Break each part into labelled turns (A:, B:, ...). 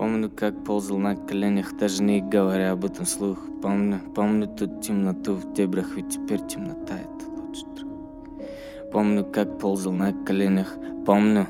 A: Помню, как ползал на коленях, даже не говоря об этом вслух. Помню ту темноту в дебрях, ведь теперь темнота — это лучший друг. Помню, как ползал на коленях, помню,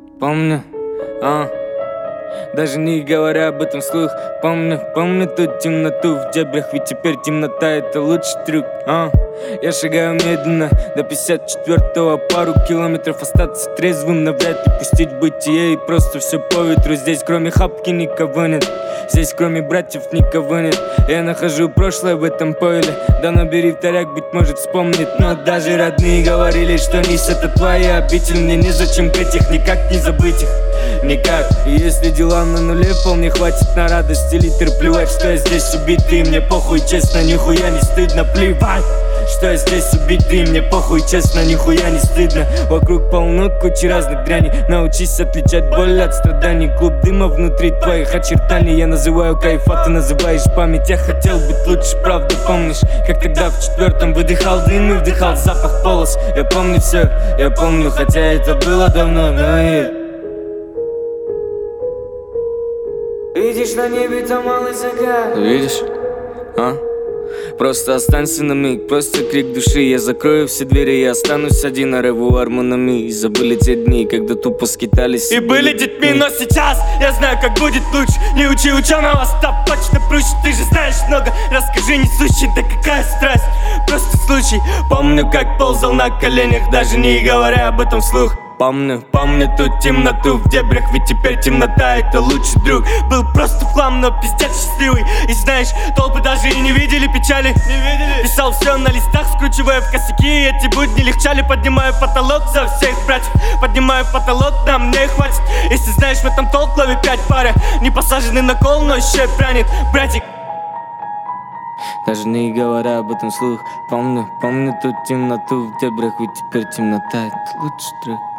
A: даже не говоря об этом вслух. Помню ту темноту в дебрях, ведь теперь темнота — это лучший друг. Я шагаю медленно до 54-го, пару километров остаться трезвым, навряд ли пустить бытие и просто все по ветру. Здесь кроме хапки никого нет, здесь кроме братьев никого нет. Я нахожу прошлое в этом пойле, да набери вторяк, быть может вспомнит. Но даже родные говорили, что Низ — это твоя обитель. Мне незачем крыть их, никак не забыть их, никак. И если дела на нуле, вполне хватит на радости литр. Плевать, что я здесь убитый, мне похуй, честно, нихуя не стыдно. Плевать, что я здесь убитый, мне похуй, честно, нихуя не стыдно. Вокруг полно кучи разных дряней, научись отличать боль от страданий. Клуб дыма внутри твоих очертаний. Я называю кайф, а ты называешь память. Я хотел быть лучше, правда, помнишь, как тогда в 4-м выдыхал дым и вдыхал запах полос. Я помню все, я помню, хотя это было давно, но видишь на небе там малый закат. Видишь? Просто останься на миг, просто крик души. Я закрою все двери, я останусь один, а ревуар монами. И забыли те дни, когда тупо скитались и были детьми. Но сейчас я знаю, как будет лучше. Не учи ученого, стоп, точно проще. Ты же знаешь много, расскажи несущий. Да какая страсть, просто случай. Помню, как ползал на коленях, даже не говоря об этом вслух. Помню ту темноту в дебрях, ведь теперь темнота — это лучший друг. Был просто в хлам, но пиздец счастливый. И знаешь, толпы даже и не видели печали. Писал все на листах, скручивая в косяки. Эти будни легчали, поднимаю потолок за всех братьев. Поднимаю потолок, нам не хватит. Если знаешь, в этом толк, лови 5 пары. Не посаженный на кол, но еще прянет, братик. Даже не говоря об этом вслух. Помню ту темноту в дебрях, ведь теперь темнота — это лучший друг.